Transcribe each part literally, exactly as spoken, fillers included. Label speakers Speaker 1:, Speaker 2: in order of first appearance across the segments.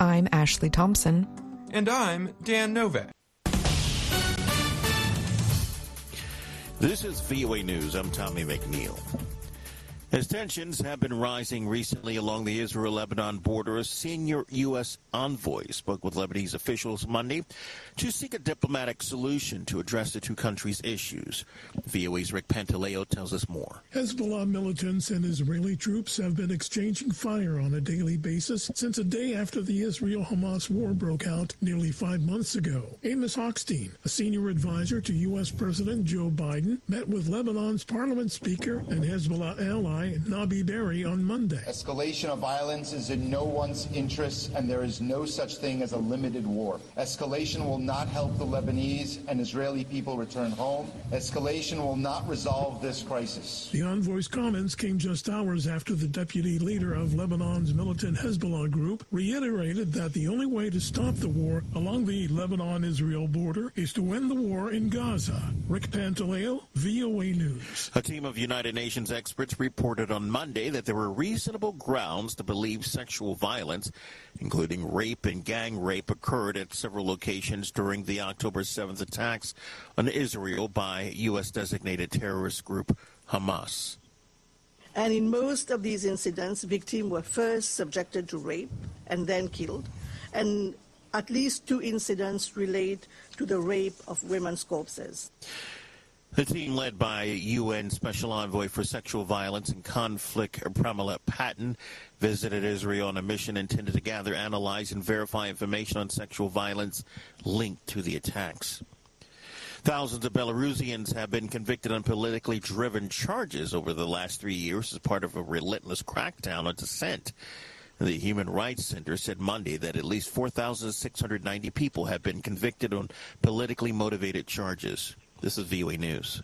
Speaker 1: I'm Ashley Thompson.
Speaker 2: And I'm Dan Novak.
Speaker 3: This is V O A News. I'm Tommy McNeil. As tensions have been rising recently along the Israel-Lebanon border, a senior U S envoy spoke with Lebanese officials Monday to seek a diplomatic solution to address the two countries' issues. V O A's Rick Pantaleo tells us more.
Speaker 4: Hezbollah militants and Israeli troops have been exchanging fire on a daily basis since a day after the Israel-Hamas war broke out nearly five months ago. Amos Hochstein, a senior advisor to U S President Joe Biden, met with Lebanon's parliament speaker and Hezbollah ally Nabi Berri on Monday.
Speaker 5: Escalation of violence is in no one's interests, and there is no such thing as a limited war. Escalation will not help the Lebanese and Israeli people return home. Escalation will not resolve this crisis.
Speaker 4: The envoy's comments came just hours after the deputy leader of Lebanon's militant Hezbollah group reiterated that the only way to stop the war along the Lebanon-Israel border is to end the war in Gaza. Rick Pantaleo, V O A News.
Speaker 3: A team of United Nations experts reported on Monday that there were reasonable grounds to believe sexual violence, including rape and gang rape, occurred at several locations during the October seventh attacks on Israel by U S designated terrorist group Hamas.
Speaker 6: And in most of these incidents, victims were first subjected to rape and then killed. And at least two incidents relate to the rape of women's corpses.
Speaker 3: The team, led by U N Special Envoy for Sexual Violence and Conflict, Pramila Patten, visited Israel on a mission intended to gather, analyze, and verify information on sexual violence linked to the attacks. Thousands of Belarusians have been convicted on politically driven charges over the last three years as part of a relentless crackdown on dissent. The Human Rights Center said Monday that at least four thousand six hundred ninety people have been convicted on politically motivated charges. This is V O A News.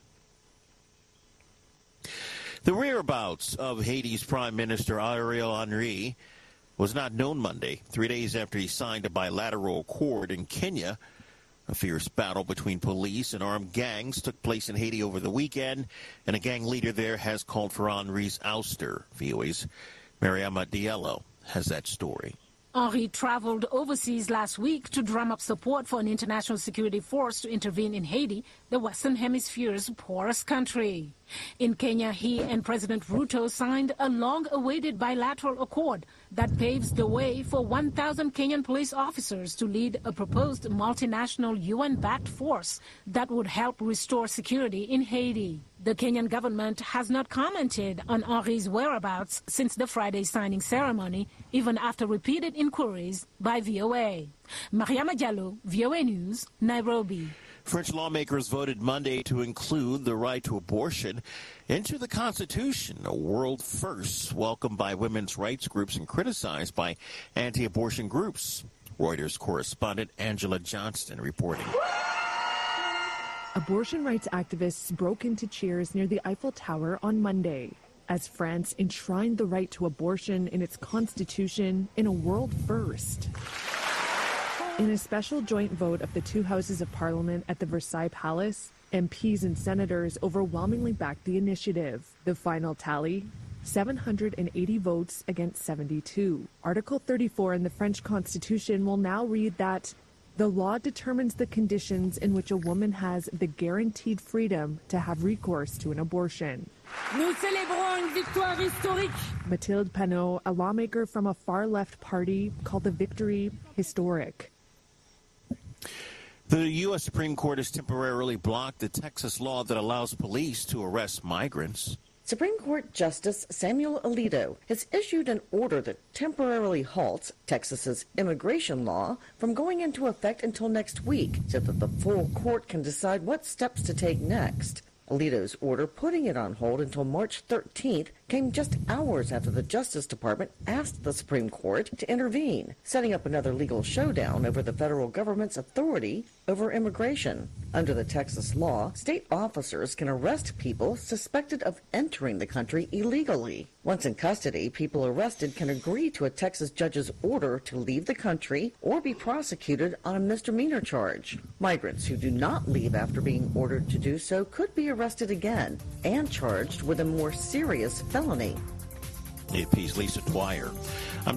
Speaker 3: The whereabouts of Haiti's Prime Minister Ariel Henry was not known Monday, three days after he signed a bilateral accord in Kenya. A fierce battle between police and armed gangs took place in Haiti over the weekend, and a gang leader there has called for Henry's ouster. V O A's Mariama Diallo has that story.
Speaker 7: Henry traveled overseas last week to drum up support for an international security force to intervene in Haiti, the Western Hemisphere's poorest country. In Kenya, he and President Ruto signed a long-awaited bilateral accord that paves the way for one thousand Kenyan police officers to lead a proposed multinational U N-backed force that would help restore security in Haiti. The Kenyan government has not commented on Henry's whereabouts since the Friday signing ceremony, even after repeated inquiries by V O A. Mariama Diallo, V O A News, Nairobi.
Speaker 3: French lawmakers voted Monday to include the right to abortion into the Constitution, a world first welcomed by women's rights groups and criticized by anti-abortion groups. Reuters correspondent Angela Johnston reporting.
Speaker 8: Abortion rights activists broke into cheers near the Eiffel Tower on Monday as France enshrined the right to abortion in its constitution in a world first. In a special joint vote of the two houses of parliament at the Versailles Palace, M Ps and senators overwhelmingly backed the initiative. The final tally, seven hundred eighty votes against seventy-two. Article thirty-four in the French Constitution will now read that the law determines the conditions in which a woman has the guaranteed freedom to have recourse to an abortion.
Speaker 7: Nous célébrons une victoire historique.
Speaker 8: Mathilde Panot, a lawmaker from a far-left party, called the victory historic.
Speaker 3: The U S Supreme Court has temporarily blocked the Texas law that allows police to arrest migrants.
Speaker 9: Supreme Court Justice Samuel Alito has issued an order that temporarily halts Texas's immigration law from going into effect until next week so that the full court can decide what steps to take next. Alito's order putting it on hold until March thirteenth came just hours after the Justice Department asked the Supreme Court to intervene, setting up another legal showdown over the federal government's authority over immigration. Under the Texas law, state officers can arrest people suspected of entering the country illegally. Once in custody, people arrested can agree to a Texas judge's order to leave the country or be prosecuted on a misdemeanor charge. Migrants who do not leave after being ordered to do so could be arrested again and charged with a more serious felony.
Speaker 3: A P's Lisa Dwyer. I'm